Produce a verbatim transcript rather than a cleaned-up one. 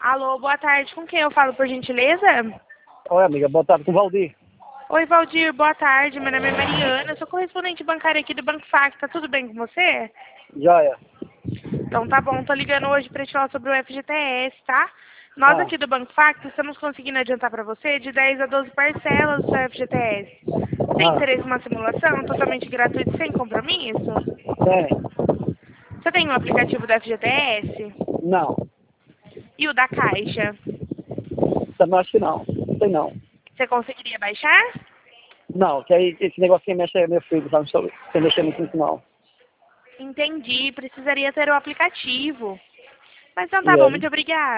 Alô, boa tarde. Com quem eu falo, por gentileza? Oi, amiga, boa tarde, com o Valdir. Oi, Valdir, boa tarde. Meu nome é Mariana, eu sou correspondente bancária aqui do Banco Facta. Tudo bem com você? Joia. Então tá bom, tô ligando hoje para te falar sobre o F G T S, tá? Nós Ah, aqui do Banco Facta estamos conseguindo adiantar para você de dez a doze parcelas do seu F G T S. Tem ah, interesse em uma simulação totalmente gratuita e sem compromisso? tem. Você tem o aplicativo do F G T S? Não, E o da Caixa? também acho que não. Tem não. Você conseguiria baixar? Não, que aí esse negócio que mexe é meu filho, sabe? Não sei mexer muito nisso não. Entendi, precisaria ter o aplicativo. Mas então E tá bom, aí? muito obrigada.